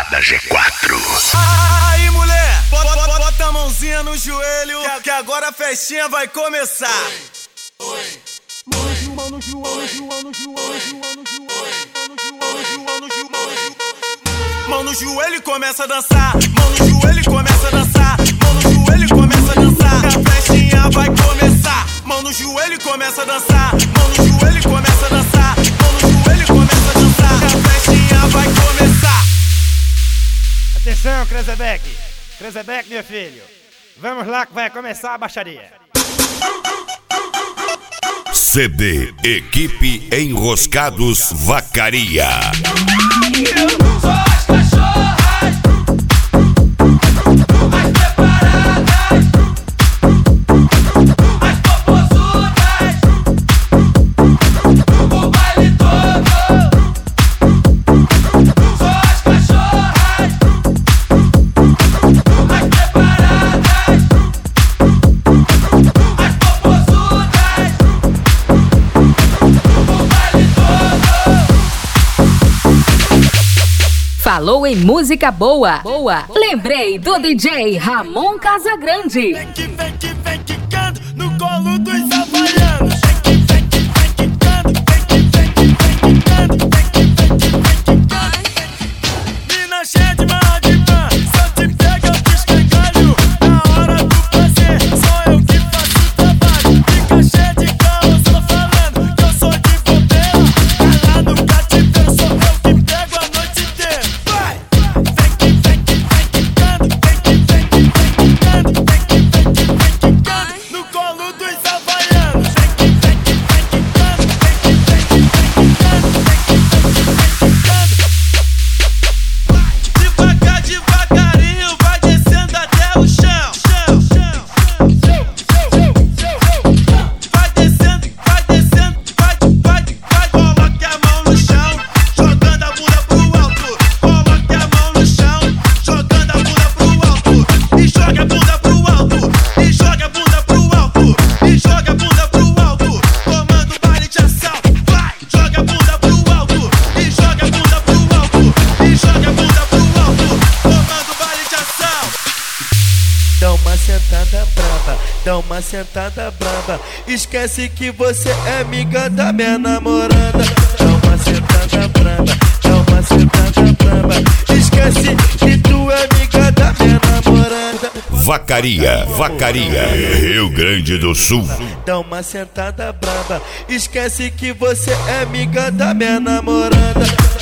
Balada G4. Aí, mulher, bota a mãozinha no joelho, que agora a festinha vai começar. Mão no joelho e começa a dançar. Mão no joelho e começa a dançar. Mão no joelho e começa a dançar. Que a festinha vai começar. Mão no joelho e começa a dançar. Mão no joelho e começa a dançar. Mão no joelho e começa a dançar. Que a festinha vai começar. Atenção, Krezebeck, meu filho. Vamos lá que vai começar a baixaria. CD Equipe Enroscados Vacaria. Eu sou as cachorras mais preparadas, as popozudas, o baile todo. Sou as cachorras mais preparadas, as popozudas, o baile todo. Falou em música boa. Lembrei do DJ Ramon Casagrande. Vem quicando no colo dos havaianos. Vem quicando. Mina cheia de marra de pan, se eu te pego eu te escangalho. Na hora do prazer, só eu que faço o trabalho. Fica cheia de caô, só falando que eu sou de bobeira. Lá no cativeiro, sou eu que pego a noite inteira. Vai! Vem quicando no colo dos havaianos. Vem quicando. Devagarinho, vai descendo até o chão. Vai descendo, vai. Coloque a mão no chão, jogando a bunda pro alto. Coloque a mão no chão, jogando a bunda pro alto. E joga a bunda pro alto. E joga a bunda pro alto. E joga a bunda pro alto. Comando baile de assalto. Vai, joga a bunda pro alto. E joga a bunda pro alto. E joga a bunda pro alto. Comando baile de assalto. Dá uma sentada brava, dá uma sentada brava. Esquece que você é amiga da minha namorada. Dá uma sentada brava, dá uma sentada brava. Esquece que tu é amiga da minha namorada. Vacaria, Rio Grande do Sul. Dá uma sentada brava. Esquece que você é amiga da minha namorada.